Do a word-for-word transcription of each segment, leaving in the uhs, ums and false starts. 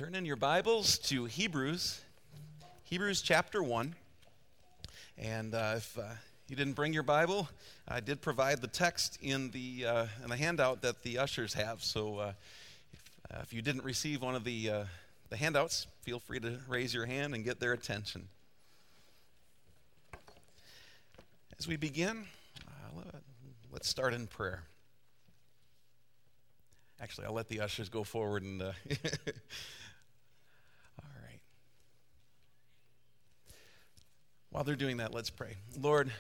Turn in your Bibles to Hebrews, Hebrews chapter one. And uh, if uh, you didn't bring your Bible, I did provide the text in the uh, in the handout that the ushers have. So uh, if, uh, if you didn't receive one of the uh, the handouts, feel free to raise your hand and get their attention. As we begin, uh, let's start in prayer. Actually, I'll let the ushers go forward and. Uh, all right. While they're doing that, let's pray. Lord,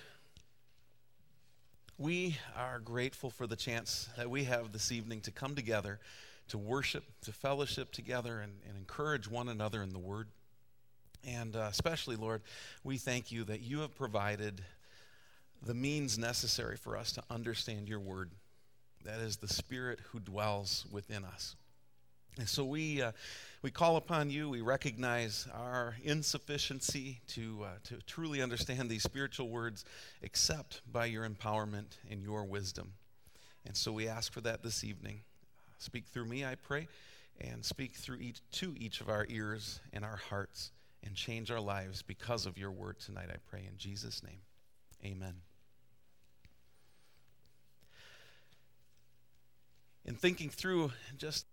we are grateful for the chance that we have this evening to come together, to worship, to fellowship together, and, and encourage one another in the Word. And uh, especially, Lord, we thank you that you have provided the means necessary for us to understand your Word. That is the Spirit who dwells within us. And so we uh, we call upon you. We recognize our insufficiency to uh, to truly understand these spiritual words, except by your empowerment and your wisdom. And so we ask for that this evening. Speak through me, I pray, and speak through each to each of our ears and our hearts, and change our lives because of your word tonight. I pray in Jesus' name, amen. In thinking through just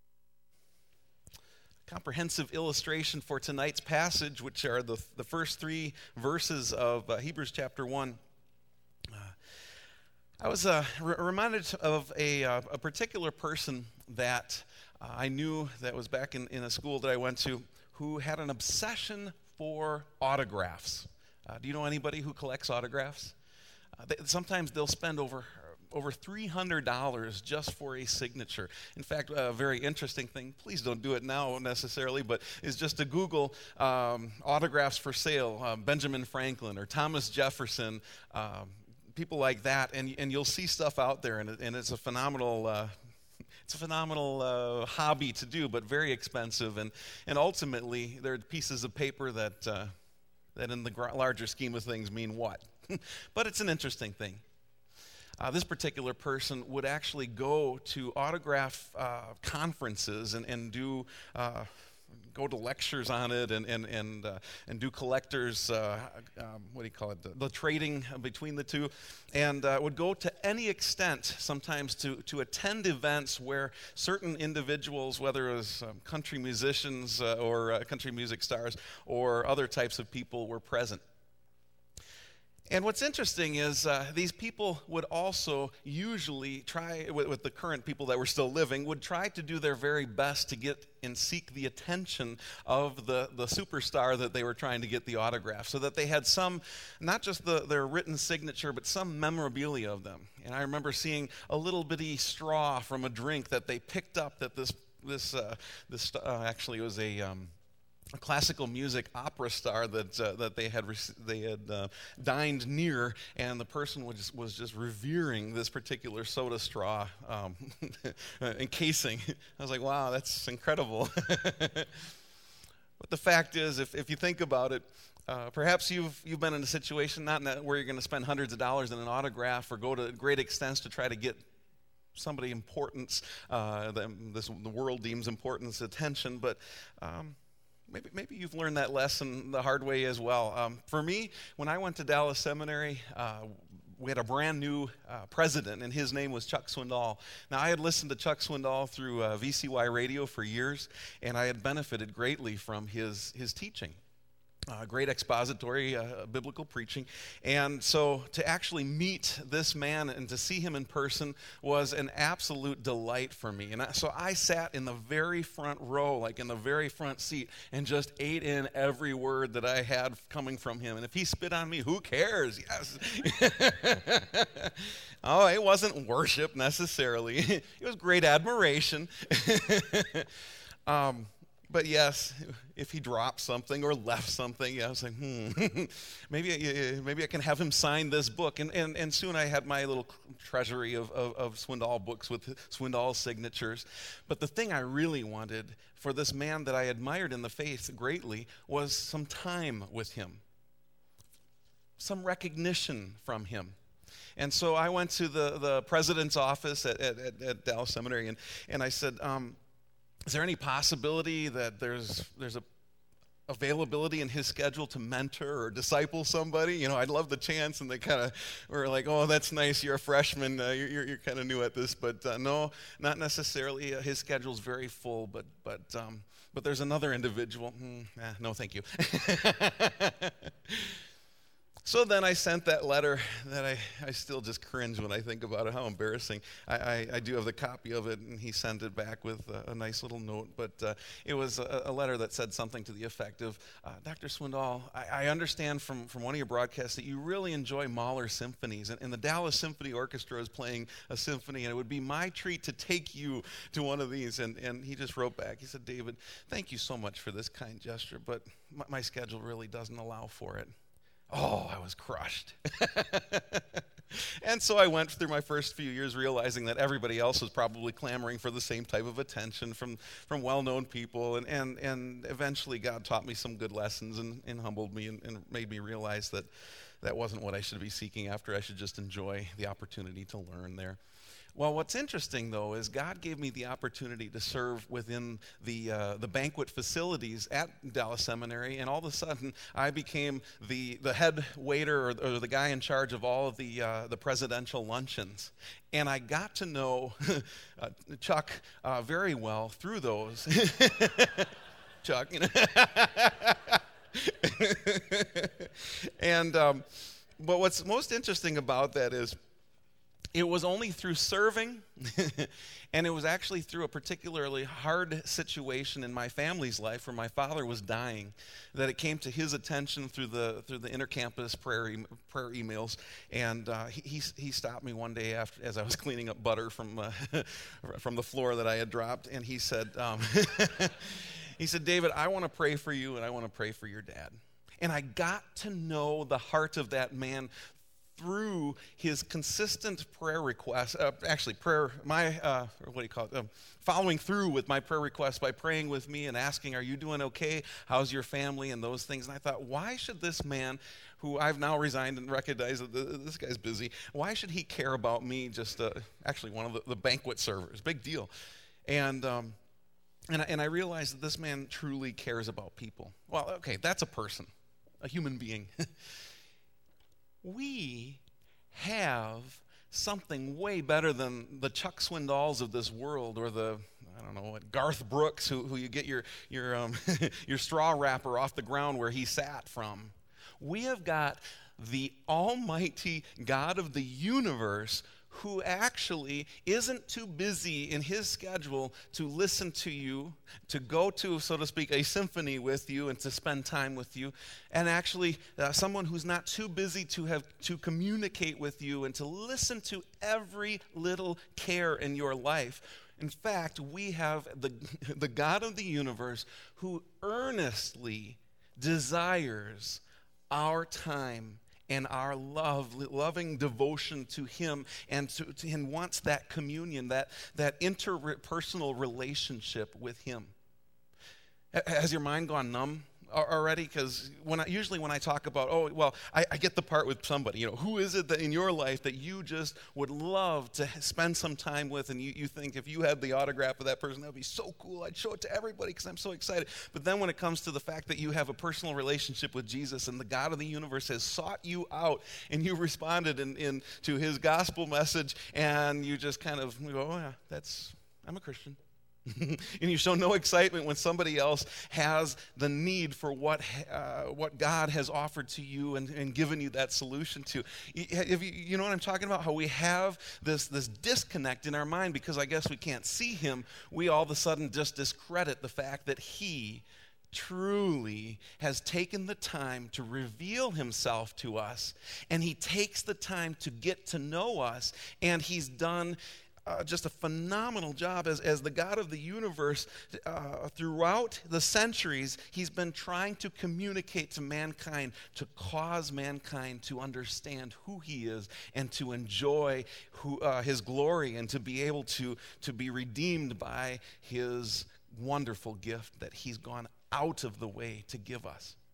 a comprehensive illustration for tonight's passage, which are the, the first three verses of uh, Hebrews chapter one, uh, I was uh, re- reminded of a, uh, a particular person that uh, I knew that was back in, in a school that I went to who had an obsession for autographs. Uh, do you know anybody who collects autographs? Uh, they, sometimes they'll spend over over three hundred dollars just for a signature. In fact, a very interesting thing, please don't do it now necessarily, but is just to Google um, autographs for sale, uh, Benjamin Franklin or Thomas Jefferson, um, people like that, and and you'll see stuff out there, and, it, and it's a phenomenal uh, It's a phenomenal uh, hobby to do, but very expensive, and, and ultimately they're pieces of paper that, uh, that in the gr- larger scheme of things mean what? But it's an interesting thing. Uh, this particular person would actually go to autograph uh, conferences and, and do uh, go to lectures on it and and and uh, and do collectors uh, um, what do you call it the, the trading between the two, and uh, would go to any extent sometimes to to attend events where certain individuals, whether it was um, country musicians uh, or uh, country music stars or other types of people, were present. And what's interesting is uh, these people would also usually try, with, with the current people that were still living, would try to do their very best to get and seek the attention of the, the superstar that they were trying to get the autograph, so that they had some, not just the, their written signature, but some memorabilia of them. And I remember seeing a little bitty straw from a drink that they picked up that this, this, uh, this uh, actually was a... Um, a classical music opera star that uh, that they had they had uh, dined near, and the person was just, was just revering this particular soda straw um, encasing. I was like, wow, that's incredible. But the fact is, if if you think about it, uh, perhaps you've you've been in a situation not in that where you're going to spend hundreds of dollars in an autograph or go to great extents to try to get somebody importance, uh, the, this the world deems importance, attention, but. Um, Maybe maybe you've learned that lesson the hard way as well. Um, for me, when I went to Dallas Seminary, uh, we had a brand new uh, president, and his name was Chuck Swindoll. Now, I had listened to Chuck Swindoll through uh, V C Y radio for years, and I had benefited greatly from his his teaching. Uh, great expository uh, biblical preaching. And so to actually meet this man and to see him in person was an absolute delight for me. And I, so I sat in the very front row, like in the very front seat, and just ate in every word that I had coming from him. And if he spit on me, who cares? Yes. Oh, it wasn't worship necessarily. It was great admiration. um But yes, if he dropped something or left something, yeah, I was like, hmm, maybe, I, maybe I can have him sign this book. And and, and soon I had my little treasury of, of, of Swindoll books with Swindoll signatures. But the thing I really wanted for this man that I admired in the faith greatly was some time with him, some recognition from him. And so I went to the, the president's office at, at, at Dallas Seminary, and, and I said, um, is there any possibility that there's there's a availability in his schedule to mentor or disciple somebody? You know, I'd love the chance. And they kind of were like, oh, that's nice. You're a freshman. Uh, you're you're kind of new at this. But uh, no, not necessarily. Uh, his schedule's very full. But but um, but there's another individual. Hmm, eh, no, thank you. So then I sent that letter that I, I still just cringe when I think about it, how embarrassing. I, I, I do have the copy of it, and he sent it back with a, a nice little note. But uh, it was a, a letter that said something to the effect of, uh, Doctor Swindoll, I, I understand from, from one of your broadcasts that you really enjoy Mahler symphonies, and, and the Dallas Symphony Orchestra is playing a symphony, and it would be my treat to take you to one of these. And, and he just wrote back. He said, David, thank you so much for this kind gesture, but my, my schedule really doesn't allow for it. Oh, I was crushed. And so I went through my first few years realizing that everybody else was probably clamoring for the same type of attention from, from well-known people. And, and, and eventually God taught me some good lessons and, and humbled me and, and made me realize that that wasn't what I should be seeking after. I should just enjoy the opportunity to learn there. Well, what's interesting, though, is God gave me the opportunity to serve within the uh, the banquet facilities at Dallas Seminary, and all of a sudden, I became the, the head waiter or, or the guy in charge of all of the uh, the presidential luncheons. And I got to know uh, Chuck uh, very well through those. Chuck, you know. and um, but what's most interesting about that is, it was only through serving, and it was actually through a particularly hard situation in my family's life where my father was dying, that it came to his attention through the through the intercampus prayer e- prayer emails. And uh, he, he he stopped me one day after as I was cleaning up butter from uh, from the floor that I had dropped, and he said, um, he said, David, I want to pray for you, and I want to pray for your dad. And I got to know the heart of that man through his consistent prayer requests, uh, actually prayer, my, uh, what do you call it, um, following through with my prayer requests by praying with me and asking, are you doing okay? How's your family? And those things. And I thought, why should this man, who I've now resigned and recognized that this guy's busy, why should he care about me, just uh, actually one of the, the banquet servers? Big deal. And, um, and, I, and I realized that this man truly cares about people. Well, okay, that's a person, a human being. We have something way better than the Chuck Swindolls of this world, or the, I don't know what, Garth Brooks, who, who you get your your um, your straw wrapper off the ground where he sat from. We have got the almighty God of the universe, who actually isn't too busy in his schedule to listen to you, to go to, so to speak, a symphony with you and to spend time with you, and actually uh, someone who's not too busy to have to communicate with you and to listen to every little care in your life. In fact, we have the, the God of the universe who earnestly desires our time and our love, loving devotion to him, and to, to and wants that communion, that, that interpersonal relationship with him. Has your mind gone numb already? Because when I, usually when I talk about, oh, well, I, I get the part with somebody, you know, who is it that in your life that you just would love to spend some time with, and you, you think if you had the autograph of that person, that would be so cool, I'd show it to everybody because I'm so excited. But then when it comes to the fact that you have a personal relationship with Jesus, and the God of the universe has sought you out, and you responded in, in to his gospel message, and you just kind of go, oh yeah, that's, I'm a Christian. And you show no excitement when somebody else has the need for what uh, what God has offered to you and, and given you that solution to. If you, you know what I'm talking about? How we have this, this disconnect in our mind because I guess we can't see him. We all of a sudden just discredit the fact that he truly has taken the time to reveal himself to us, and he takes the time to get to know us, and he's done Uh, just a phenomenal job as, as the God of the universe. Uh, throughout the centuries, he's been trying to communicate to mankind, to cause mankind to understand who he is and to enjoy who, uh, his glory, and to be able to, to be redeemed by his wonderful gift that he's gone out of the way to give us.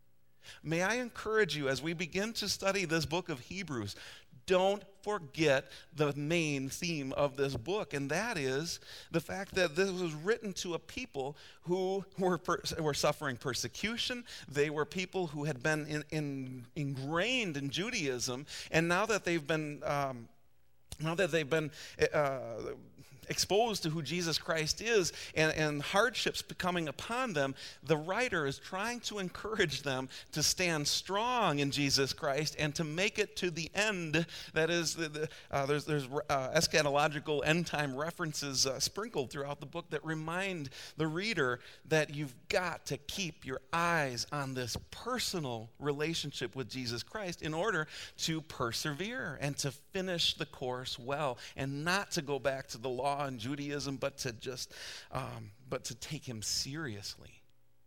May I encourage you as we begin to study this book of Hebrews, don't forget the main theme of this book, and that is the fact that this was written to a people who were per, were suffering persecution. They were people who had been in, in, ingrained in Judaism, and now that they've been um, now that they've been uh, exposed to who Jesus Christ is, and, and hardships coming upon them, the writer is trying to encourage them to stand strong in Jesus Christ and to make it to the end. That is, the, the, uh, there's, there's uh, eschatological end-time references uh, sprinkled throughout the book that remind the reader that you've got to keep your eyes on this personal relationship with Jesus Christ in order to persevere and to finish the course well, and not to go back to the law and Judaism, but to just, um, but to take him seriously.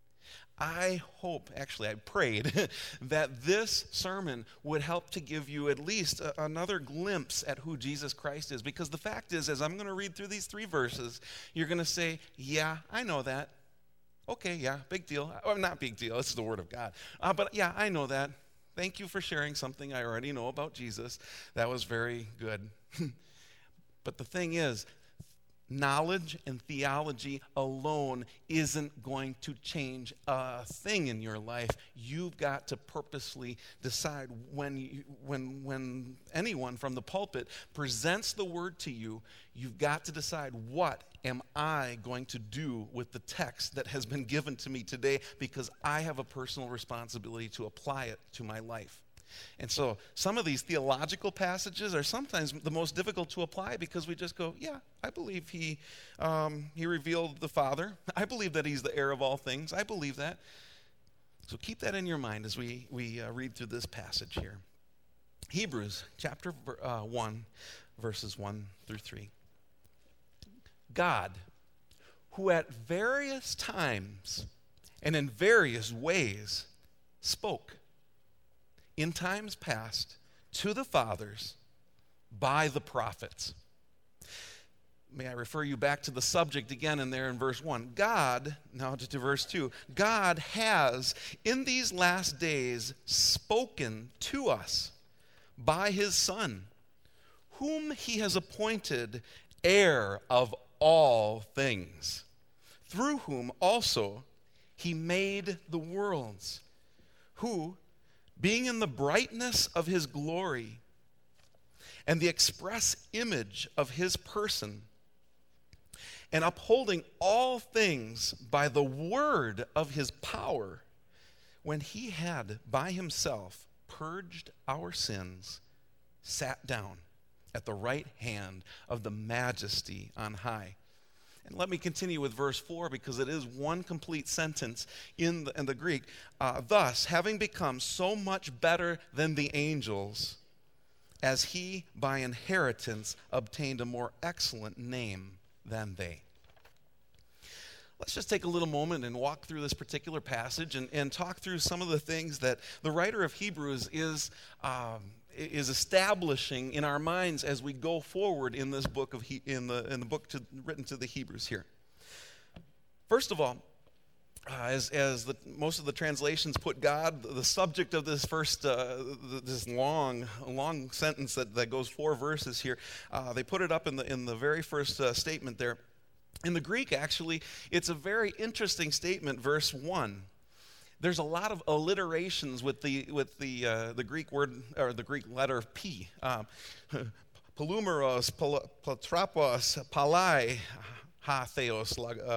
I hope, actually I prayed, that this sermon would help to give you at least a, another glimpse at who Jesus Christ is. Because the fact is, as I'm going to read through these three verses, you're going to say, yeah, I know that. Okay, yeah, big deal. Or not big deal, it's the Word of God. Uh, but yeah, I know that. Thank you for sharing something I already know about Jesus. That was very good. But the thing is, knowledge and theology alone isn't going to change a thing in your life. You've got to purposely decide when you, when when anyone from the pulpit presents the word to you, you've got to decide, what am I going to do with the text that has been given to me today, because I have a personal responsibility to apply it to my life. And so some of these theological passages are sometimes the most difficult to apply, because we just go, yeah, I believe he um, he revealed the Father. I believe that he's the heir of all things. I believe that. So keep that in your mind as we, we uh, read through this passage here. Hebrews chapter uh, one, verses one through three. God, who at various times and in various ways spoke in times past to the fathers by the prophets. May I refer you back to the subject again in there in verse one. God, now to, to verse two, God has in these last days spoken to us by his Son, whom he has appointed heir of all things, through whom also he made the worlds, who, being in the brightness of his glory and the express image of his person, and upholding all things by the word of his power, when he had by himself purged our sins, sat down at the right hand of the Majesty on high. And let me continue with verse four, because it is one complete sentence in the, in the Greek. Uh, Thus, having become so much better than the angels, as he by inheritance obtained a more excellent name than they. Let's just take a little moment and walk through this particular passage and, and talk through some of the things that the writer of Hebrews is um, is establishing in our minds as we go forward in this book of he, in the in the book to, written to the Hebrews here. First of all, uh, as as the, most of the translations put God, the subject of this first uh, this long long sentence that, that goes four verses here, uh, they put it up in the in the very first uh, statement there. In the Greek, actually, it's a very interesting statement. Verse one. There's a lot of alliterations with the with the uh, the Greek word, or the Greek letter P. Um, Palumeros, Platrapos, Palai, Ha Theos,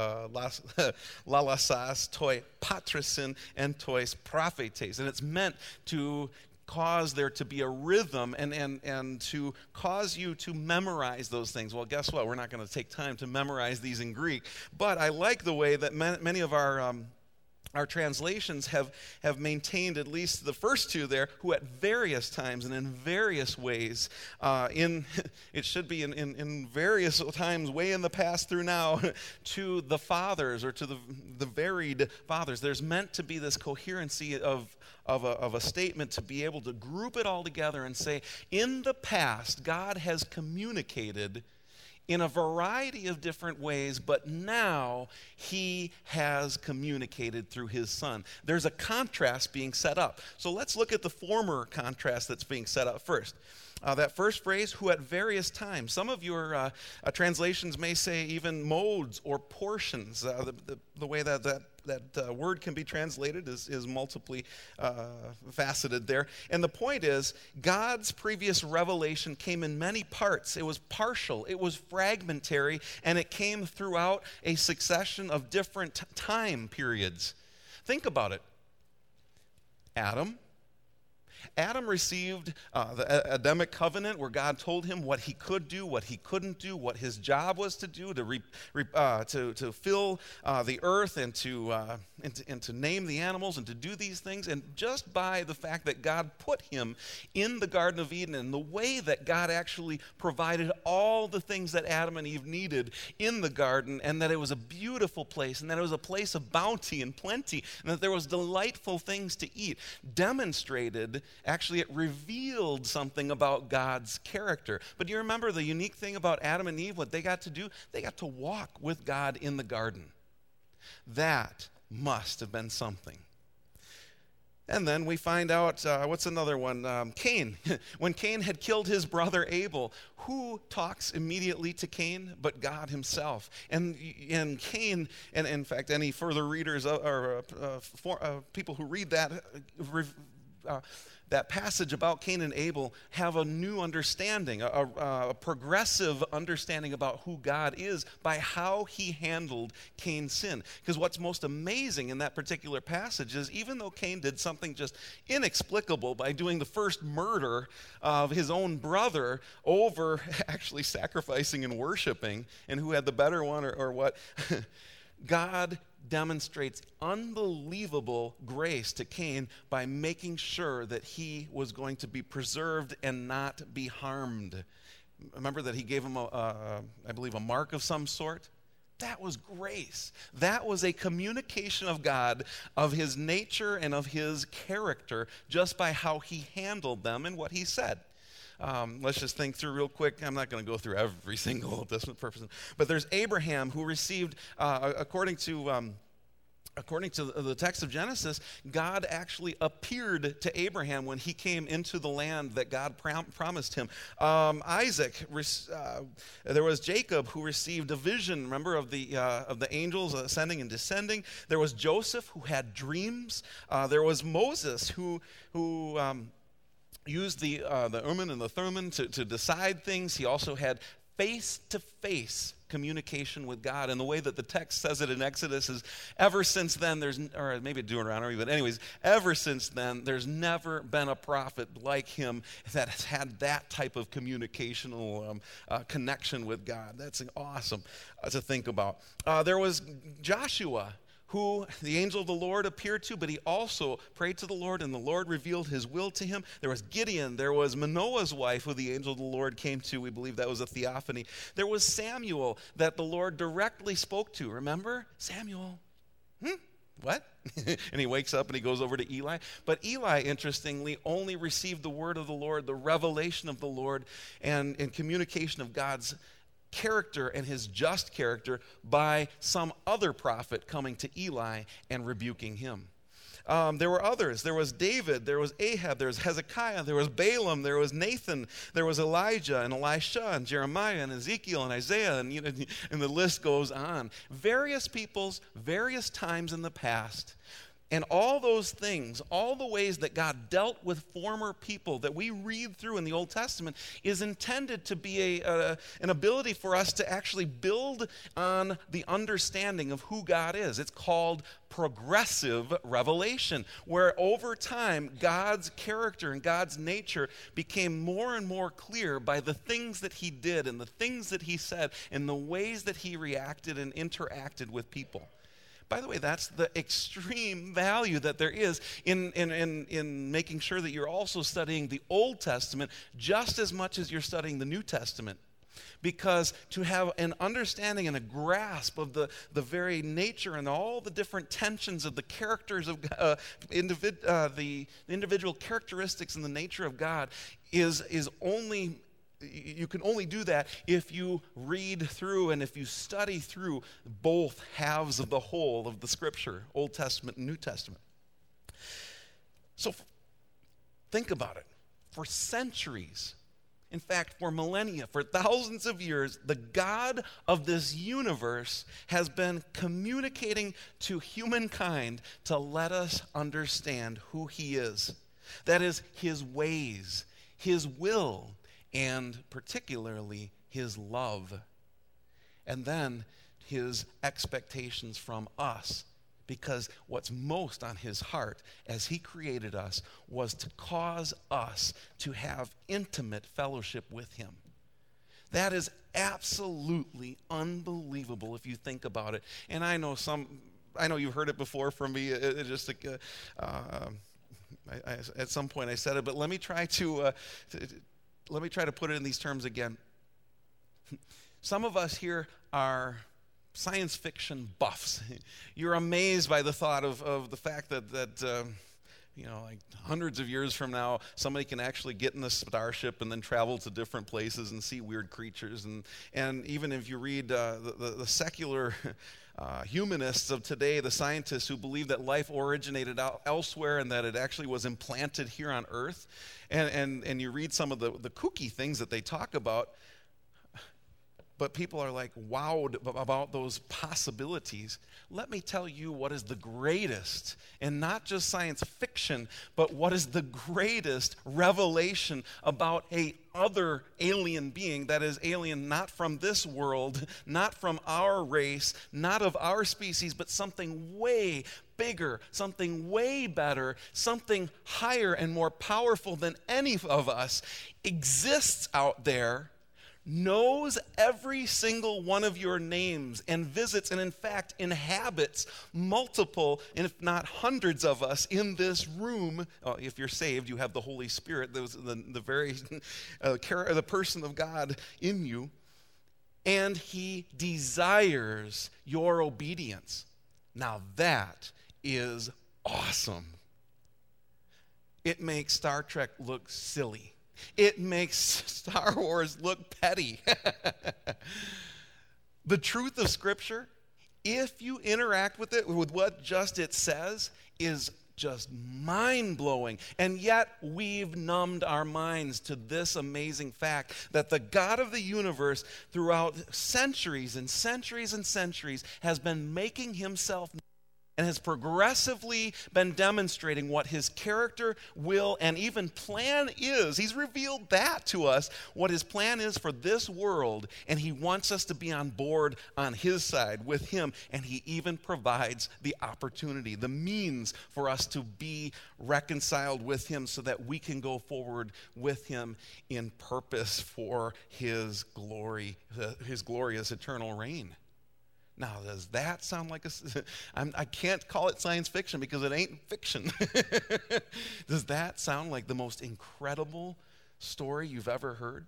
Lalasas, Toi Patrison, and Tois Prophetes. And it's meant to cause there to be a rhythm and, and, and to cause you to memorize those things. Well, guess what? We're not going to take time to memorize these in Greek. But I like the way that many of our um, Our translations have, have maintained at least the first two there, who at various times and in various ways, uh, in it should be in, in, in various times, way in the past through now, to the fathers, or to the, the varied fathers. There's meant to be this coherency of, of, a, of a statement to be able to group it all together and say, in the past, God has communicated in a variety of different ways, but now he has communicated through his Son. There's a contrast being set up. So let's look at the former contrast that's being set up first. Uh, that first phrase, who at various times. Some of your uh, uh, translations may say even modes or portions. Uh, the, the, the way that that, that uh, word can be translated is, is multiply uh, faceted there. And the point is, God's previous revelation came in many parts. It was partial, it was fragmentary, and it came throughout a succession of different t- time periods. Think about it. Adam. Adam received uh, the Adamic covenant where God told him what he could do, what he couldn't do, what his job was to do, to re, re, uh, to, to fill uh, the earth and to, uh, and to and to name the animals and to do these things. And just by the fact that God put him in the Garden of Eden and the way that God actually provided all the things that Adam and Eve needed in the garden, and that it was a beautiful place, and that it was a place of bounty and plenty, and that there was delightful things to eat, demonstrated. Actually, it revealed something about God's character. But do you remember the unique thing about Adam and Eve, what they got to do? They got to walk with God in the garden. That must have been something. And then we find out, uh, what's another one? Um, Cain. When Cain had killed his brother Abel, who talks immediately to Cain but God himself? And, and Cain, and in fact, any further readers uh, or uh, for, uh, people who read that, uh, uh, that passage about Cain and Abel have a new understanding, a, a, a progressive understanding about who God is by how he handled Cain's sin. Because what's most amazing in that particular passage is even though Cain did something just inexplicable by doing the first murder of his own brother over actually sacrificing and worshiping, and who had the better one or, or what, God demonstrates unbelievable grace to Cain by making sure that he was going to be preserved and not be harmed. Remember that he gave him, a, a, I believe, a mark of some sort? That was grace. That was a communication of God, of his nature and of his character, just by how he handled them and what he said. Um, let's just think through real quick. I'm not going to go through every single Old Testament person, but there's Abraham who received, uh, according to um, according to the text of Genesis, God actually appeared to Abraham when he came into the land that God prom- promised him. Um, Isaac, uh, there was Jacob who received a vision, remember, of the uh, of the angels ascending and descending. There was Joseph who had dreams. Uh, there was Moses who who. Um, used the uh, the Urim and the Thummim to, to decide things. He also had face-to-face communication with God. And the way that the text says it in Exodus is, ever since then, there's, or maybe Deuteronomy, but anyways, ever since then, there's never been a prophet like him that has had that type of communicational um, uh, connection with God. That's awesome uh, to think about. Uh, there was Joshua, who the angel of the Lord appeared to, but he also prayed to the Lord, and the Lord revealed his will to him. There was Gideon. There was Manoah's wife, who the angel of the Lord came to. We believe that was a theophany. There was Samuel that the Lord directly spoke to. Remember? Samuel. Hmm? What? And he wakes up and he goes over to Eli. But Eli, interestingly, only received the word of the Lord, the revelation of the Lord, and, and communication of God's character and his just character by some other prophet coming to Eli and rebuking him. Um, there were others. There was David, there was Ahab, there was Hezekiah, there was Balaam, there was Nathan, there was Elijah and Elisha and Jeremiah and Ezekiel and Isaiah, and, you know, and the list goes on. Various peoples, various times in the past. And all those things, all the ways that God dealt with former people that we read through in the Old Testament is intended to be a, a, an ability for us to actually build on the understanding of who God is. It's called progressive revelation, where over time God's character and God's nature became more and more clear by the things that he did and the things that he said and the ways that he reacted and interacted with people. By the way, that's the extreme value that there is in, in, in, in making sure that you're also studying the Old Testament just as much as you're studying the New Testament. Because to have an understanding and a grasp of the, the very nature and all the different tensions of the characters of uh, individ, uh, the individual characteristics and the nature of God is, is only you can only do that if you read through and if you study through both halves of the whole of the Scripture, Old Testament and New Testament. So think about it. For centuries, in fact, for millennia, for thousands of years, the God of this universe has been communicating to humankind to let us understand who he is. That is, his ways, his will, and particularly his love. And then his expectations from us. Because what's most on his heart as he created us was to cause us to have intimate fellowship with him. That is absolutely unbelievable if you think about it. And I know some, I know you've heard it before from me. It, it just uh, uh, I, I, at some point I said it, but let me try to, uh, to let me try to put it in these terms again. Some of us here are science fiction buffs. You're amazed by the thought of, of the fact that, that uh, you know, like hundreds of years from now, somebody can actually get in a starship and then travel to different places and see weird creatures. And, and even if you read uh, the, the, the secular uh, humanists of today, the scientists who believe that life originated out elsewhere and that it actually was implanted here on Earth, and, and, and you read some of the, the kooky things that they talk about, but people are like wowed about those possibilities. Let me tell you what is the greatest, and not just science fiction, but what is the greatest revelation about a other alien being that is alien not from this world, not from our race, not of our species, but something way bigger, something way better, something higher and more powerful than any of us exists out there, knows every single one of your names and visits and in fact inhabits multiple, if not hundreds of us in this room. Oh, if you're saved, you have the Holy Spirit, the, the, the very uh, the person of God in you, and he desires your obedience. Now that is awesome. It makes Star Trek look silly. It makes Star Wars look petty. The truth of Scripture, if you interact with it, with what just it says, is just mind-blowing. And yet we've numbed our minds to this amazing fact that the God of the universe throughout centuries and centuries and centuries has been making himself known and has progressively been demonstrating what his character, will, and even plan is. He's revealed that to us, what his plan is for this world, and he wants us to be on board on his side with him, and he even provides the opportunity, the means for us to be reconciled with him so that we can go forward with him in purpose for his glory, his glorious eternal reign. Now, does that sound like a... I'm, I can't call it science fiction because it ain't fiction. Does that sound like the most incredible story you've ever heard?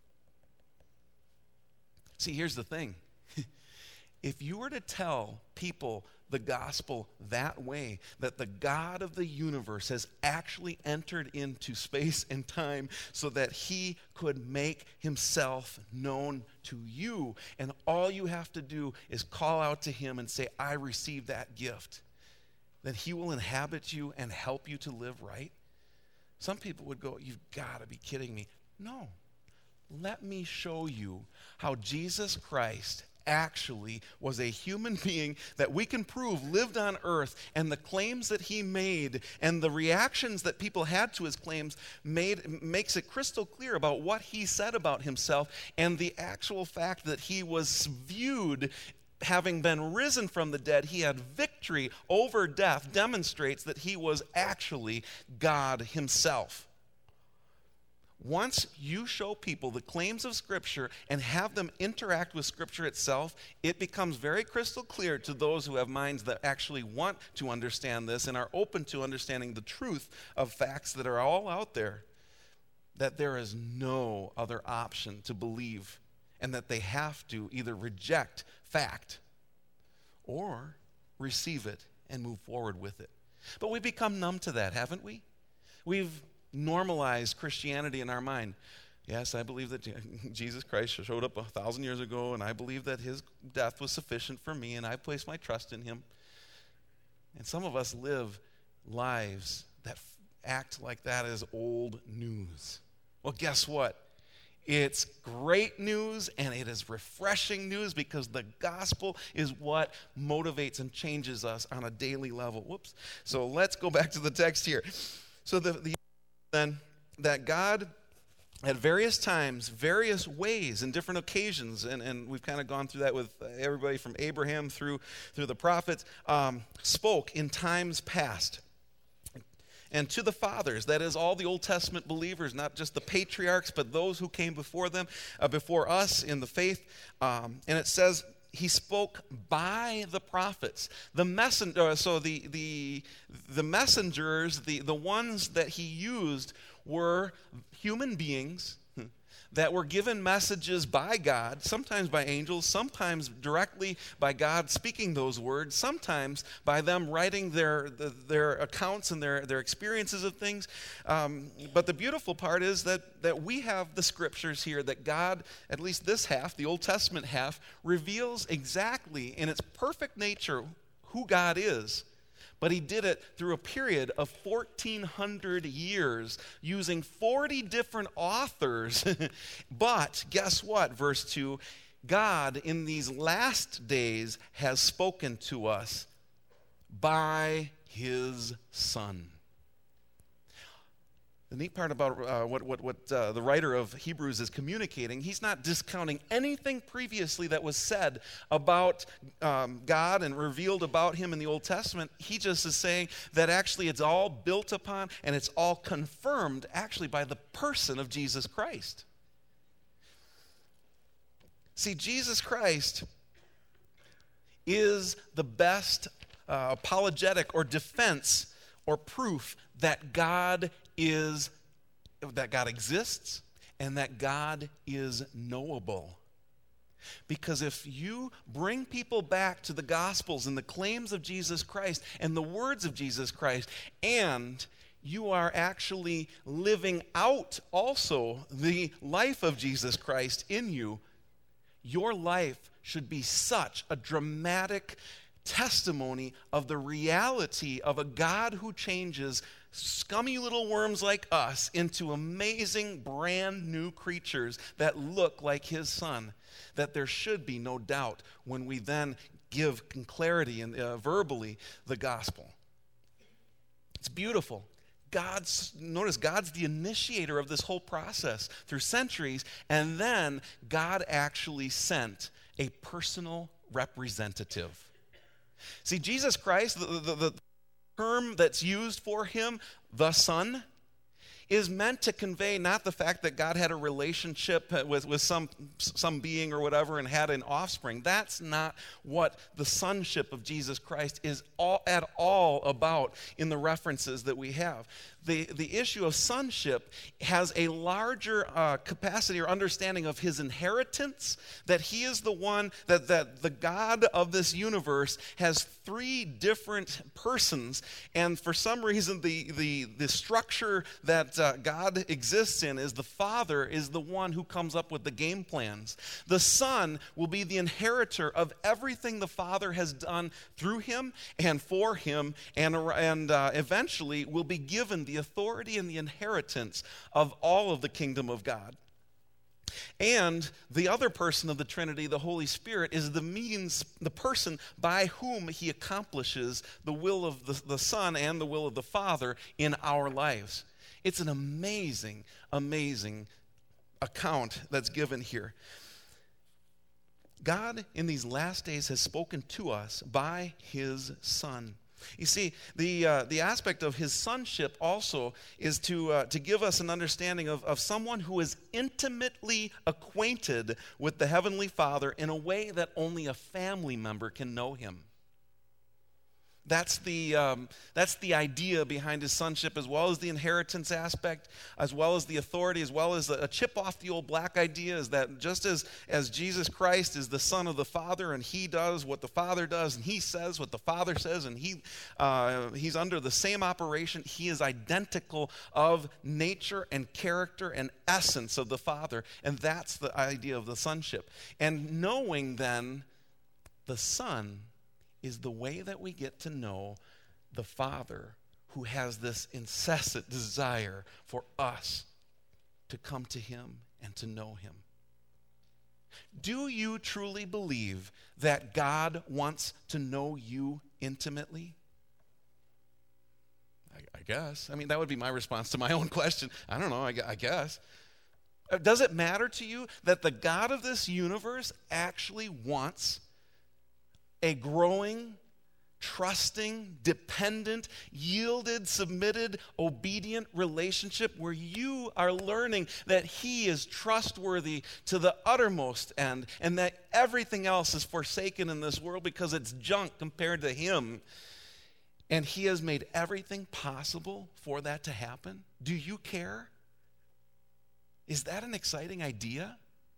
See, here's the thing. If you were to tell people the gospel that way, that the God of the universe has actually entered into space and time so that he could make himself known to you, and all you have to do is call out to him and say, I receive that gift, then he will inhabit you and help you to live right. Some people would go, you've got to be kidding me. No. Let me show you how Jesus Christ actually was a human being that we can prove lived on earth, and the claims that he made and the reactions that people had to his claims made makes it crystal clear about what he said about himself, and the actual fact that he was viewed having been risen from the dead, he had victory over death, demonstrates that he was actually God himself. Once you show people the claims of Scripture and have them interact with Scripture itself, it becomes very crystal clear to those who have minds that actually want to understand this and are open to understanding the truth of facts that are all out there, that there is no other option to believe, and that they have to either reject fact or receive it and move forward with it. But we've become numb to that, haven't we? We've normalized Christianity in our mind. Yes, I believe that Jesus Christ showed up a thousand years ago, and I believe that his death was sufficient for me, and I place my trust in him. And some of us live lives that f- act like that is old news. Well, guess what? It's great news, and it is refreshing news, because the gospel is what motivates and changes us on a daily level. Whoops. So let's go back to the text here. So the, the then that God at various times, various ways, in different occasions, and, and we've kind of gone through that with everybody from Abraham through, through the prophets, um, spoke in times past. And to the fathers, that is all the Old Testament believers, not just the patriarchs, but those who came before them, uh, before us in the faith. Um, and it says he spoke by the prophets. The messenger, so the the the messengers, the, the ones that he used were human beings that were given messages by God, sometimes by angels, sometimes directly by God speaking those words, sometimes by them writing their their accounts and their, their experiences of things. Um, but the beautiful part is that, that we have the scriptures here that God, at least this half, the Old Testament half, reveals exactly in its perfect nature who God is. But he did it through a period of fourteen hundred years using forty different authors. But guess what? Verse two, God in these last days has spoken to us by his Son. The neat part about uh, what, what, what uh, the writer of Hebrews is communicating, he's not discounting anything previously that was said about um, God and revealed about him in the Old Testament. He just is saying that actually it's all built upon and it's all confirmed actually by the person of Jesus Christ. See, Jesus Christ is the best uh, apologetic or defense or proof that God is, that God exists and that God is knowable. Because if you bring people back to the Gospels and the claims of Jesus Christ and the words of Jesus Christ, and you are actually living out also the life of Jesus Christ in you, your life should be such a dramatic testimony of the reality of a God who changes scummy little worms like us into amazing brand new creatures that look like his Son, that there should be no doubt when we then give clarity and uh, verbally the gospel. It's beautiful. God's, notice God's the initiator of this whole process through centuries, and then God actually sent a personal representative. See, Jesus Christ, the, the, the term that's used for him, the Son, is meant to convey not the fact that God had a relationship with, with some, some being or whatever and had an offspring. That's not what the sonship of Jesus Christ is all, at all about in the references that we have. The, the issue of sonship has a larger uh, capacity or understanding of his inheritance, that he is the one, that, that the God of this universe has three different persons, and for some reason the, the, the structure that uh, God exists in is the Father is the one who comes up with the game plans. The Son will be the inheritor of everything the Father has done through him and for him, and, and uh, eventually will be given the the authority and the inheritance of all of the kingdom of God. And the other person of the Trinity, the Holy Spirit, is the means, the person by whom he accomplishes the will of the, the Son and the will of the Father in our lives. It's an amazing, amazing account that's given here. God in these last days has spoken to us by his Son. You see, the uh, the aspect of his sonship also is to uh, to give us an understanding of, of someone who is intimately acquainted with the Heavenly Father in a way that only a family member can know him. That's the, um, that's the idea behind his sonship, as well as the inheritance aspect, as well as the authority, as well as a chip off the old black idea is that just as, as Jesus Christ is the Son of the Father, and he does what the Father does, and he says what the Father says, and he uh, he's under the same operation, he is identical of nature and character and essence of the Father, and that's the idea of the sonship. And knowing then the Son is the way that we get to know the Father, who has this incessant desire for us to come to him and to know him. Do you truly believe that God wants to know you intimately? I, I guess. I mean, that would be my response to my own question. I don't know, I, I guess. Does it matter to you that the God of this universe actually wants a growing, trusting, dependent, yielded, submitted, obedient relationship where you are learning that he is trustworthy to the uttermost end, and that everything else is forsaken in this world because it's junk compared to him, and he has made everything possible for that to happen? Do you care? Is that an exciting idea?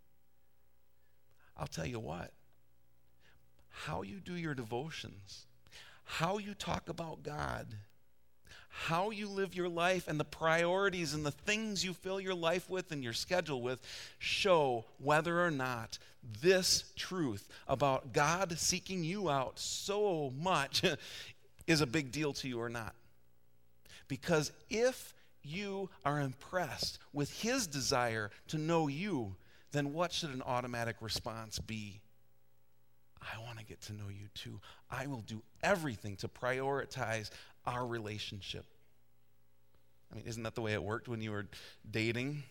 I'll tell you what. How you do your devotions, how you talk about God, how you live your life, and the priorities and the things you fill your life with and your schedule with show whether or not this truth about God seeking you out so much is a big deal to you or not. Because if you are impressed with his desire to know you, then what should an automatic response be? I want to get to know you too. I will do everything to prioritize our relationship. I mean, isn't that the way it worked when you were dating?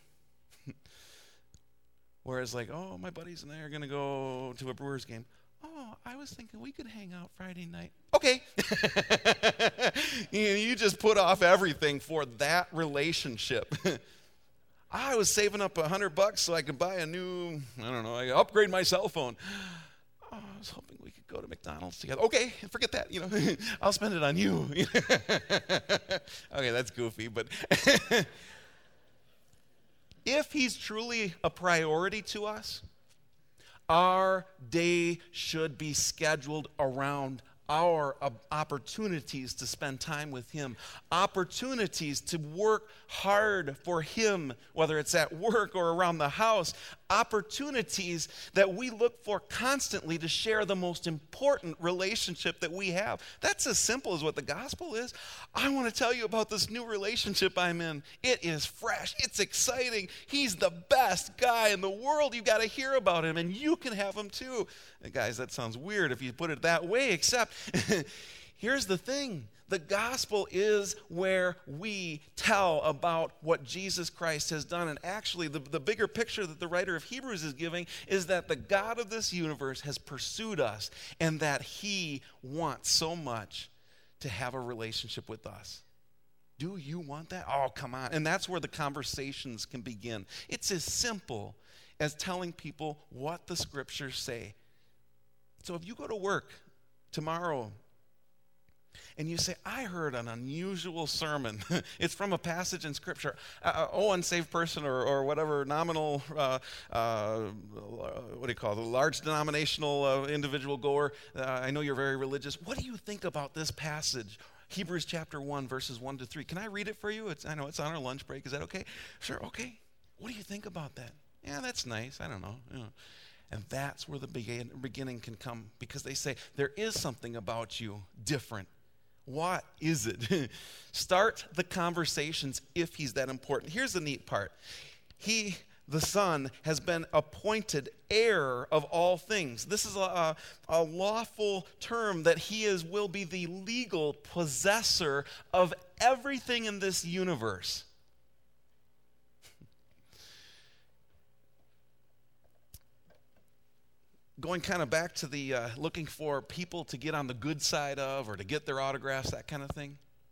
Whereas like, oh, my buddies and I are going to go to a Brewers game. Oh, I was thinking we could hang out Friday night. Okay. you, you just put off everything for that relationship. I was saving up a hundred bucks so I could buy a new, I don't know, I upgrade my cell phone. Oh, I was hoping we could go to McDonald's together. Okay, forget that. You know, I'll spend it on you. Okay, that's goofy, but if he's truly a priority to us, our day should be scheduled around our opportunities to spend time with him, opportunities to work hard for him, whether it's at work or around the house, opportunities that we look for constantly to share the most important relationship that we have. That's as simple as what the gospel is. I want to tell you about this new relationship I'm in. It is fresh. It's exciting. He's the best guy in the world. You've got to hear about him, and you can have him too. And guys, that sounds weird if you put it that way, except here's the thing. The gospel is where we tell about what Jesus Christ has done. And actually, the, the bigger picture that the writer of Hebrews is giving is that the God of this universe has pursued us, and that he wants so much to have a relationship with us. Do you want that? Oh, come on. And that's where the conversations can begin. It's as simple as telling people what the scriptures say. So if you go to work tomorrow and you say, I heard an unusual sermon. It's from a passage in Scripture. Uh, oh, unsaved person or, or whatever nominal, uh, uh, what do you call it, a large denominational uh, individual goer. Uh, I know you're very religious. What do you think about this passage? Hebrews chapter one, verses one to three. Can I read it for you? It's, I know it's on our lunch break. Is that okay? Sure, okay. What do you think about that? Yeah, that's nice. I don't know. You know. And that's where the begin, beginning can come, because they say, there is something about you different. What is it? Start the conversations if he's that important. Here's the neat part. He, the Son, has been appointed heir of all things. This is a, a lawful term that he is will be the legal possessor of everything in this universe. Going kind of back to the uh, looking for people to get on the good side of or to get their autographs, that kind of thing.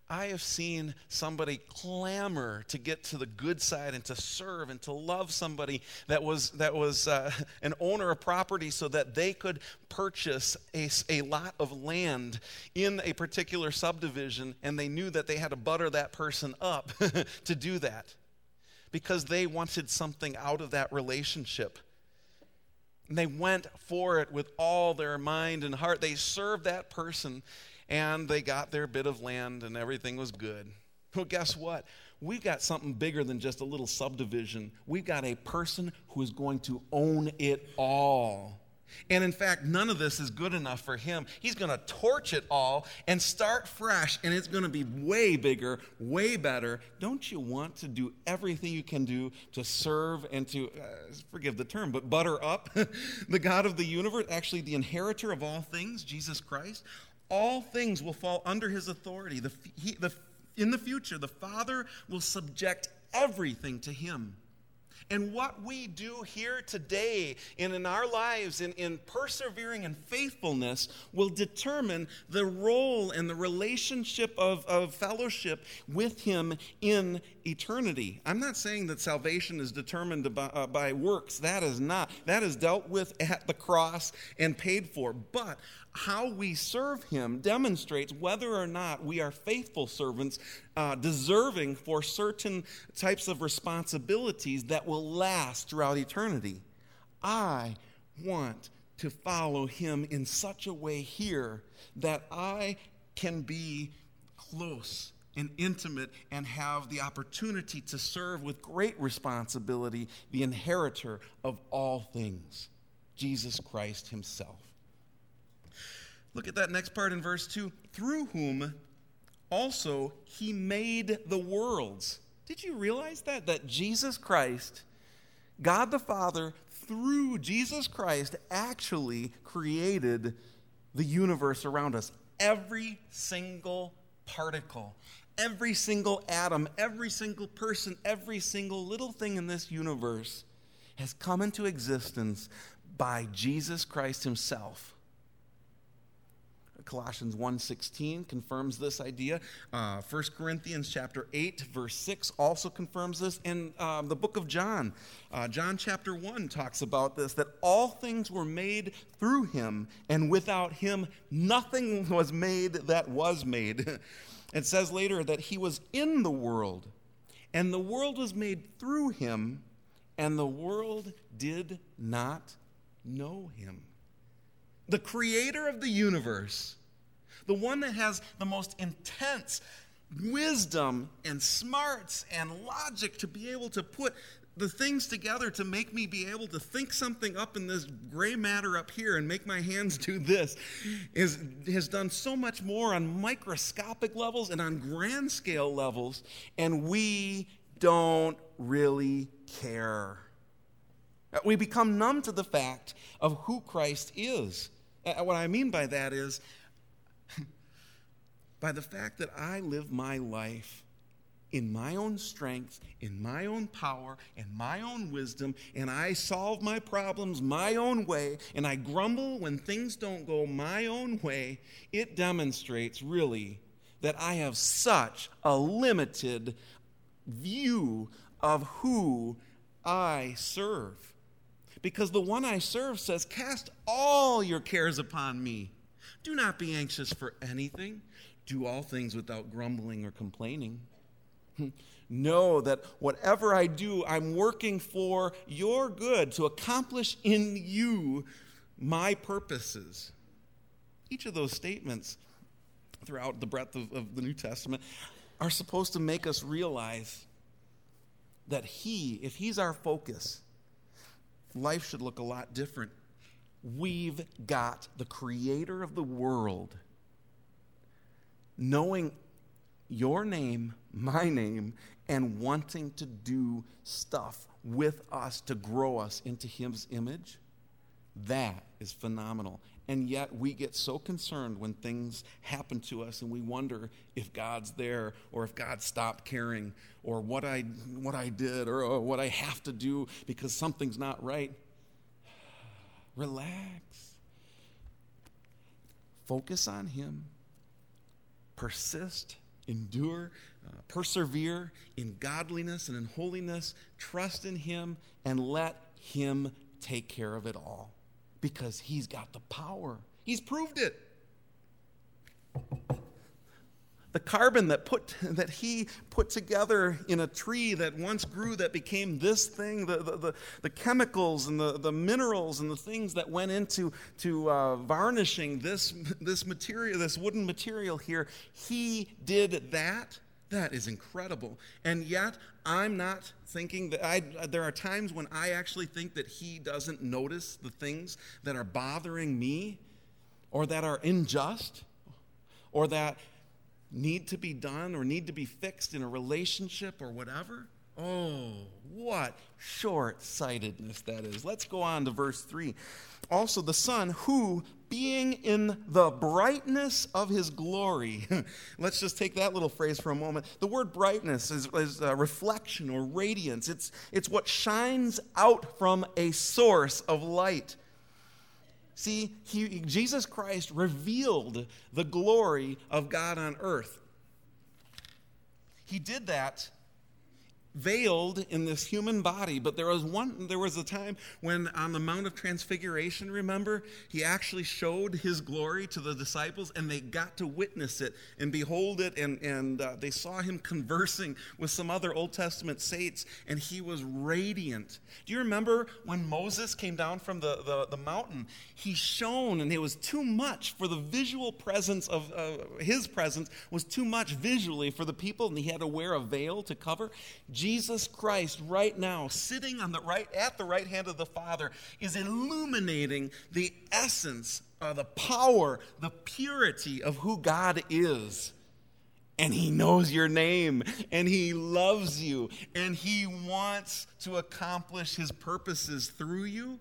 I have seen somebody clamor to get to the good side and to serve and to love somebody that was that was uh, an owner of property so that they could purchase a, a lot of land in a particular subdivision, and they knew that they had to butter that person up to do that because they wanted something out of that relationship. And they went for it with all their mind and heart. They served that person, and they got their bit of land, and everything was good. Well, guess what? We've got something bigger than just a little subdivision. We've got a person who is going to own it all. And in fact, none of this is good enough for him. He's going to torch it all and start fresh, and it's going to be way bigger, way better. Don't you want to do everything you can do to serve and to, uh, forgive the term, but butter up the God of the universe, actually the inheritor of all things, Jesus Christ? All things will fall under his authority. The, he, the, in the future, the Father will subject everything to him. And what we do here today and in our lives, in, in persevering in faithfulness, will determine the role and the relationship of, of fellowship with him in eternity. I'm not saying that salvation is determined by, uh, by works. That is not. That is dealt with at the cross and paid for. But how we serve him demonstrates whether or not we are faithful servants, uh, deserving for certain types of responsibilities that will last throughout eternity. I want to follow him in such a way here that I can be close and intimate and have the opportunity to serve with great responsibility the inheritor of all things, Jesus Christ himself. Look at that next part in verse two. Through whom also he made the worlds. Did you realize that? That Jesus Christ, God the Father, through Jesus Christ, actually created the universe around us. Every single particle, every single atom, every single person, every single little thing in this universe has come into existence by Jesus Christ himself. Colossians one sixteen confirms this idea. Uh, First Corinthians chapter eight, verse six also confirms this. And uh, the book of John, uh, John chapter one talks about this, that all things were made through him, and without him nothing was made that was made. It says later that he was in the world, and the world was made through him, and the world did not know him. The creator of the universe, the one that has the most intense wisdom and smarts and logic to be able to put the things together to make me be able to think something up in this gray matter up here and make my hands do this, is, has done so much more on microscopic levels and on grand scale levels, and we don't really care. We become numb to the fact of who Christ is. What I mean by that is, by the fact that I live my life in my own strength, in my own power, in my own wisdom, and I solve my problems my own way, and I grumble when things don't go my own way, it demonstrates really that I have such a limited view of who I serve. Because the one I serve says, cast all your cares upon me. Do not be anxious for anything. Do all things without grumbling or complaining. Know that whatever I do, I'm working for your good, to accomplish in you my purposes. Each of those statements throughout the breadth of, of the New Testament are supposed to make us realize that he, if he's our focus, life should look a lot different. We've got the creator of the world knowing your name, my name, and wanting to do stuff with us to grow us into his image. That is phenomenal. And yet we get so concerned when things happen to us and we wonder if God's there or if God stopped caring or what I what I did or, or what I have to do because something's not right. Relax. Focus on him. Persist endure, uh, persevere in godliness and in holiness, trust in him, and let him take care of it all. Because he's got the power. He's proved it. The carbon that put that he put together in a tree that once grew that became this thing, the, the, the, the chemicals and the, the minerals and the things that went into to uh, varnishing this, this material, this wooden material here, he did that. That is incredible. And yet, I'm not thinking that I, there are times when I actually think that he doesn't notice the things that are bothering me or that are unjust or that need to be done or need to be fixed in a relationship or whatever. Oh, what short-sightedness that is. Let's go on to verse three. Also the Son, who, being in the brightness of his glory. Let's just take that little phrase for a moment. The word brightness is, is a reflection or radiance. It's, it's what shines out from a source of light. See, he, Jesus Christ revealed the glory of God on earth. He did that veiled in this human body, but there was one there was a time when on the Mount of Transfiguration, remember, he actually showed his glory to the disciples and they got to witness it and behold it, and, and uh, they saw him conversing with some other Old Testament saints, and he was radiant. Do you remember when Moses came down from the, the, the mountain? He shone, and it was too much for the visual presence of uh, his presence was too much visually for the people, and he had to wear a veil to cover. Jesus Christ right now, sitting on the right at the right hand of the Father, is illuminating the essence, uh, the power, the purity of who God is. And he knows your name, and he loves you, and he wants to accomplish his purposes through you.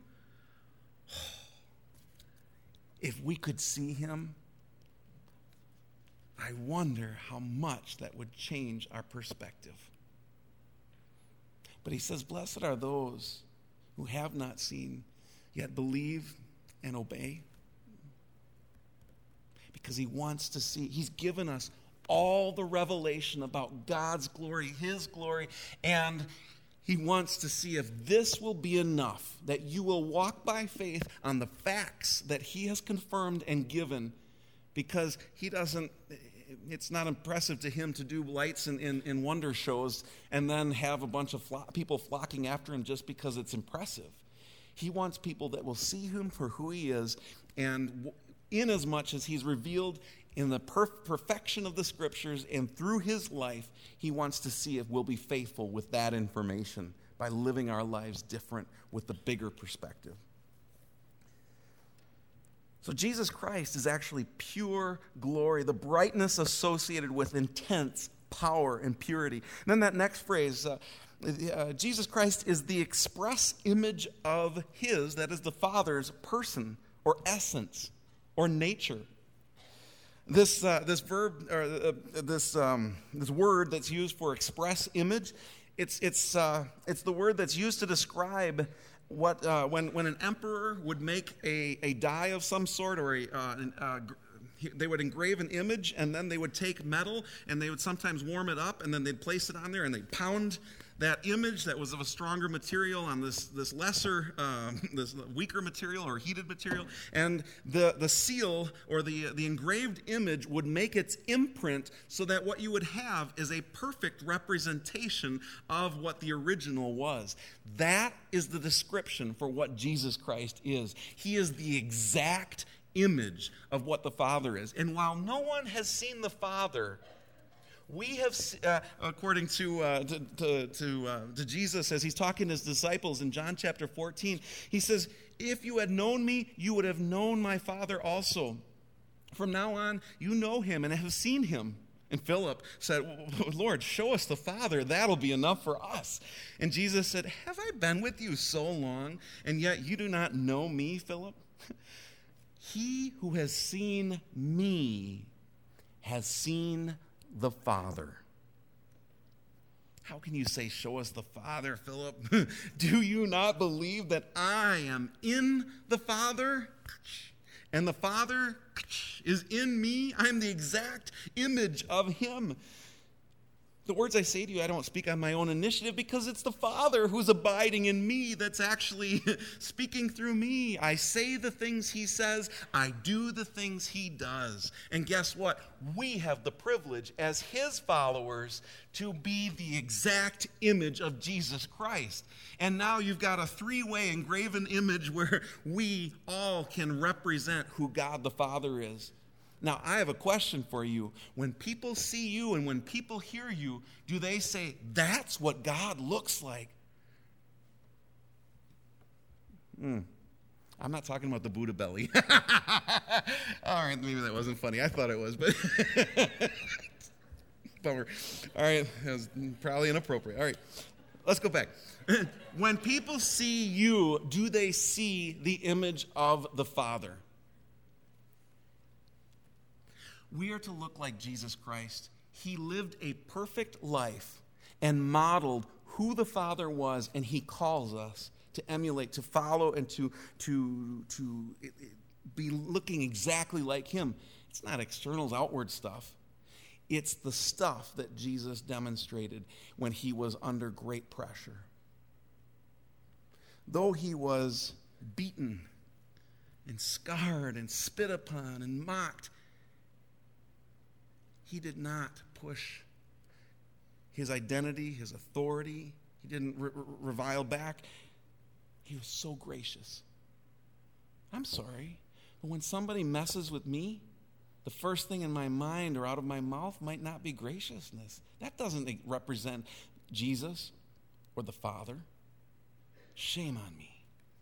If we could see him, I wonder how much that would change our perspective. But he says, blessed are those who have not seen, yet believe and obey. Because he wants to see. He's given us all the revelation about God's glory, his glory, and he wants to see if this will be enough, that you will walk by faith on the facts that he has confirmed and given, because he doesn't... It's not impressive to him to do lights and, and, and wonder shows and then have a bunch of flo- people flocking after him just because it's impressive. He wants people that will see him for who he is, and in as much as he's revealed in the perf- perfection of the scriptures and through his life, he wants to see if we'll be faithful with that information by living our lives different with the bigger perspective. So Jesus Christ is actually pure glory, the brightness associated with intense power and purity. And then that next phrase, uh, uh, Jesus Christ is the express image of his, that is the Father's person or essence or nature. This uh, this verb or uh, this um, this word that's used for express image, it's it's uh, it's the word that's used to describe what uh, when when an emperor would make a, a die of some sort, or a uh, an, uh, they would engrave an image, and then they would take metal and they would sometimes warm it up, and then they'd place it on there and they'd pound that image that was of a stronger material on this this lesser, um, this weaker material or heated material, and the, the seal or the, the engraved image would make its imprint so that what you would have is a perfect representation of what the original was. That is the description for what Jesus Christ is. He is the exact image of what the Father is. And while no one has seen the Father, we have, uh, according to uh, to to, to, uh, to Jesus, as he's talking to his disciples in John chapter fourteen, he says, if you had known me, you would have known my Father also. From now on, you know him and have seen him. And Philip said, Lord, show us the Father. That'll be enough for us. And Jesus said, have I been with you so long, and yet you do not know me, Philip? He who has seen me has seen the Father. How can you say, show us the Father, Philip? Do you not believe that I am in the Father And the Father is in me. I'm the exact image of him. The words I say to you, I don't speak on my own initiative because it's the Father who's abiding in me that's actually speaking through me. I say the things he says. I do the things he does. And guess what? We have the privilege as his followers to be the exact image of Jesus Christ. And now you've got a three-way engraven image where we all can represent who God the Father is. Now, I have a question for you. When people see you and when people hear you, do they say, that's what God looks like? Hmm. I'm not talking about the Buddha belly. All right, maybe that wasn't funny. I thought it was, but bummer. All right, that was probably inappropriate. All right, let's go back. When people see you, do they see the image of the Father? We are to look like Jesus Christ. He lived a perfect life and modeled who the Father was, and he calls us to emulate, to follow, and to, to, to be looking exactly like him. It's not externals, outward stuff. It's the stuff that Jesus demonstrated when he was under great pressure. Though he was beaten and scarred and spit upon and mocked, he did not push his identity, his authority. He didn't re- re- revile back. He was so gracious. I'm sorry, but when somebody messes with me, the first thing in my mind or out of my mouth might not be graciousness. That doesn't represent Jesus or the Father. Shame on me.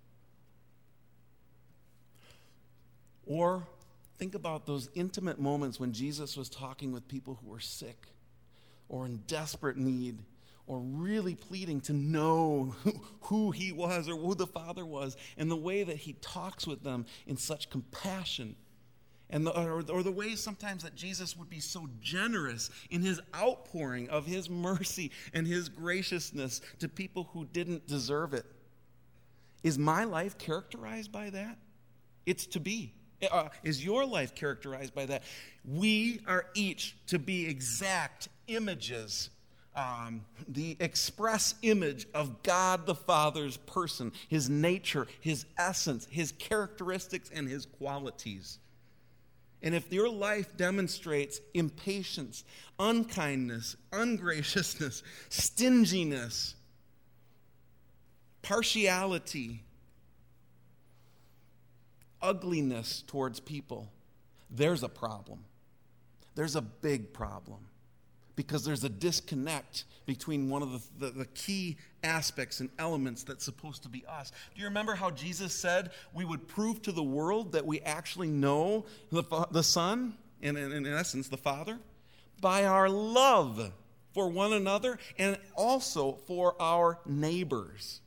Or think about those intimate moments when Jesus was talking with people who were sick or in desperate need or really pleading to know who he was or who the Father was, and the way that he talks with them in such compassion. And the, or, or the ways sometimes that Jesus would be so generous in his outpouring of his mercy and his graciousness to people who didn't deserve it. Is my life characterized by that? It's to be. Uh, is your life characterized by that? We are each to be exact images, um, the express image of God the Father's person, his nature, his essence, his characteristics, and his qualities. And if your life demonstrates impatience, unkindness, ungraciousness, stinginess, partiality, ugliness towards people, there's a problem. There's a big problem. Because there's a disconnect between one of the, the, the key aspects and elements that's supposed to be us. Do you remember how Jesus said we would prove to the world that we actually know the, the Son, and in, in essence the Father, by our love for one another and also for our neighbors?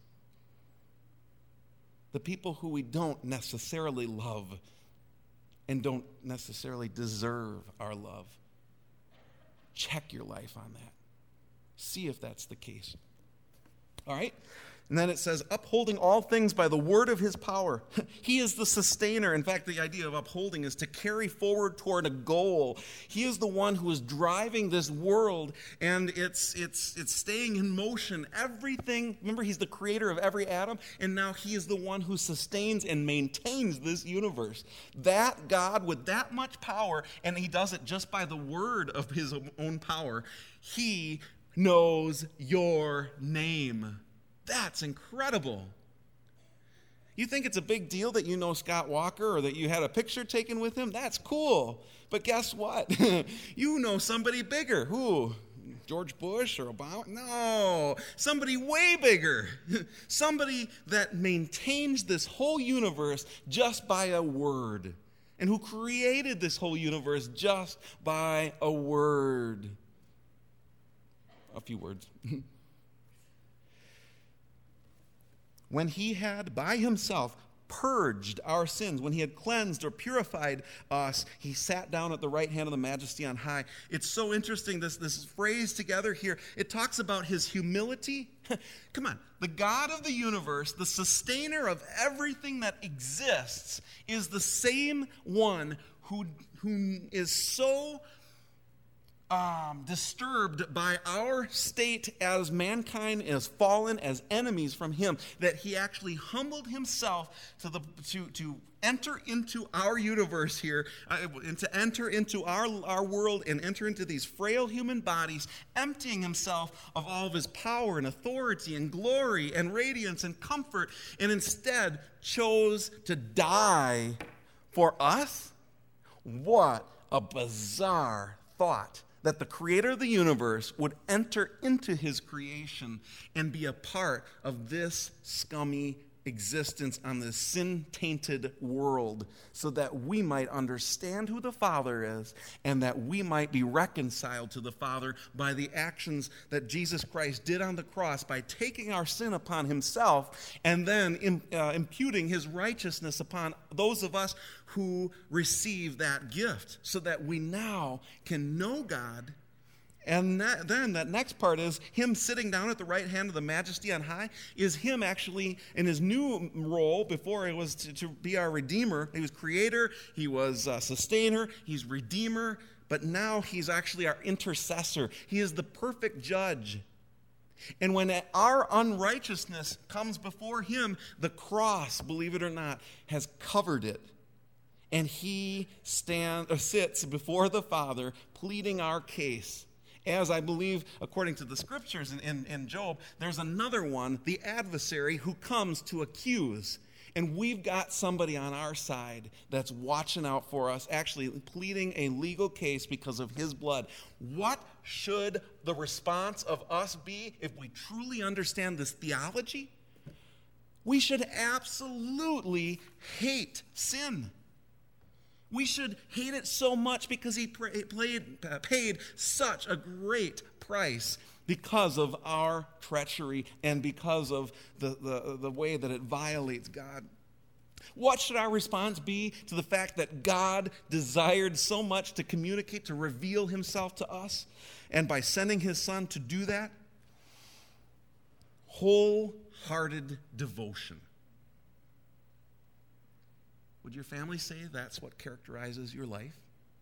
The people who we don't necessarily love and don't necessarily deserve our love. Check your life on that. See if that's the case. All right? And then it says, upholding all things by the word of his power. He is the sustainer. In fact, the idea of upholding is to carry forward toward a goal. He is the one who is driving this world, and it's it's it's staying in motion. Everything, remember, he's the creator of every atom, and now he is the one who sustains and maintains this universe. That God with that much power, and he does it just by the word of his own power, he knows your name. That's incredible. You think it's a big deal that you know Scott Walker or that you had a picture taken with him? That's cool. But guess what? You know somebody bigger. Who? George Bush or Obama? No. Somebody way bigger. Somebody that maintains this whole universe just by a word. And who created this whole universe just by a word. A few words. When he had by himself purged our sins, when he had cleansed or purified us, he sat down at the right hand of the Majesty on high. It's so interesting, this, this phrase together here. It talks about his humility. Come on. The God of the universe, the sustainer of everything that exists, is the same one who, who is so Um, disturbed by our state as mankind, as fallen, as enemies from him, that he actually humbled himself to the to to enter into our universe here, uh, and to enter into our our world and enter into these frail human bodies, emptying himself of all of his power and authority and glory and radiance and comfort, and instead chose to die for us. What a bizarre thought, that the creator of the universe would enter into his creation and be a part of this scummy existence on this sin-tainted world, so that we might understand who the Father is and that we might be reconciled to the Father by the actions that Jesus Christ did on the cross, by taking our sin upon himself and then im- uh, imputing his righteousness upon those of us who receive that gift, so that we now can know God. And that, then that next part is him sitting down at the right hand of the Majesty on high, is him actually in his new role. Before it was to, to be our Redeemer. He was creator, he was uh, sustainer, he's Redeemer, but now he's actually our intercessor. He is the perfect judge. And when our unrighteousness comes before him, the cross, believe it or not, has covered it. And he stands or sits before the Father pleading our case. As I believe, according to the scriptures in, in, in Job, there's another one, the adversary, who comes to accuse. And we've got somebody on our side that's watching out for us, actually pleading a legal case because of his blood. What should the response of us be if we truly understand this theology? We should absolutely hate sin. We should hate it so much because he played, uh, paid such a great price because of our treachery and because of the, the, the way that it violates God. What should our response be to the fact that God desired so much to communicate, to reveal himself to us, and by sending his Son to do that? Wholehearted devotion. Would your family say that's what characterizes your life?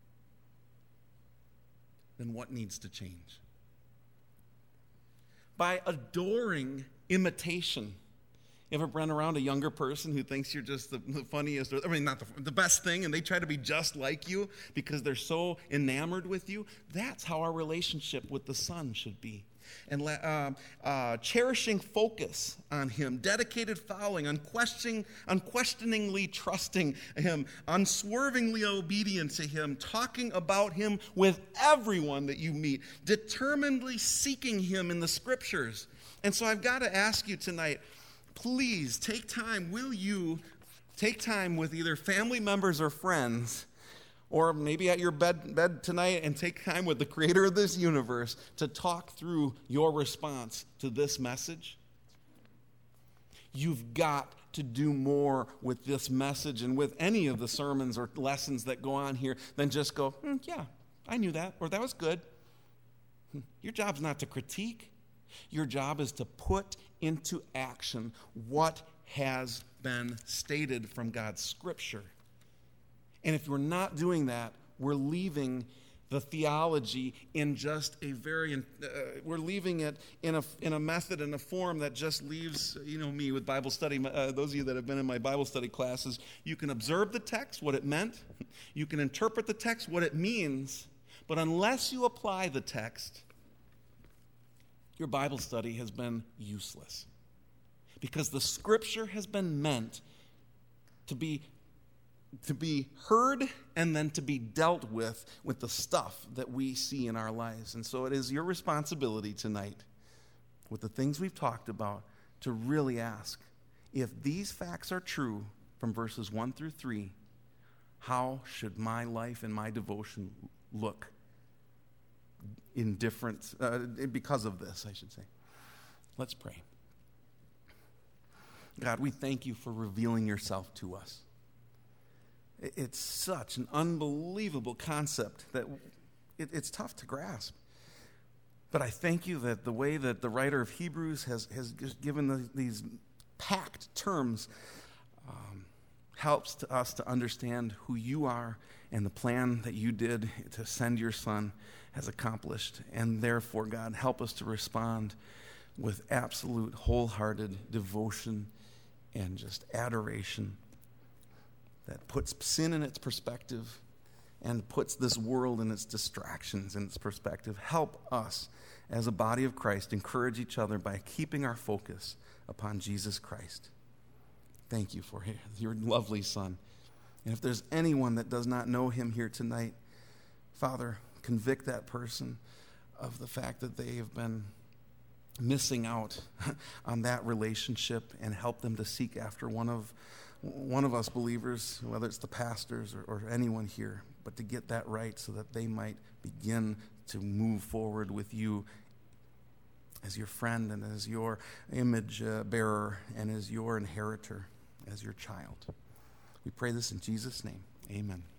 Then what needs to change? By adoring imitation. You ever run around a younger person who thinks you're just the, the funniest, or, I mean, not the, the best thing, and they try to be just like you because they're so enamored with you? That's how our relationship with the Son should be. And uh, uh, cherishing focus on him, dedicated following, unquestioning, unquestioningly trusting him, unswervingly obedient to him, talking about him with everyone that you meet, determinedly seeking him in the scriptures. And so I've got to ask you tonight, please take time, will you take time with either family members or friends, or maybe at your bed, bed tonight, and take time with the creator of this universe to talk through your response to this message? You've got to do more with this message and with any of the sermons or lessons that go on here than just go, hmm, yeah, I knew that, or that was good. Your job's not to critique. Your job is to put into action what has been stated from God's scripture. And if we're not doing that, we're leaving the theology in just a very, uh, we're leaving it in a in a method and a form that just leaves, you know, me with Bible study. Uh, those of you that have been in my Bible study classes, you can observe the text, what it meant. You can interpret the text, what it means. But unless you apply the text, your Bible study has been useless. Because the scripture has been meant to be to be heard and then to be dealt with with the stuff that we see in our lives. And so it is your responsibility tonight, with the things we've talked about, to really ask, if these facts are true from verses one through three, how should my life and my devotion look in different, uh, because of this, I should say. Let's pray. God, we thank you for revealing yourself to us. It's such an unbelievable concept that it, it's tough to grasp. But I thank you that the way that the writer of Hebrews has, has given the, these packed terms um, helps to us to understand who you are and the plan that you did to send your Son has accomplished. And therefore, God, help us to respond with absolute wholehearted devotion and just adoration that puts sin in its perspective and puts this world and its distractions in its perspective. Help us as a body of Christ encourage each other by keeping our focus upon Jesus Christ. Thank you for your lovely Son. And if there's anyone that does not know him here tonight, Father, convict that person of the fact that they have been missing out on that relationship and help them to seek after one of one of us believers, whether it's the pastors or, or anyone here, but to get that right so that they might begin to move forward with you as your friend and as your image uh, bearer and as your inheritor, as your child. We pray this in Jesus' name. Amen.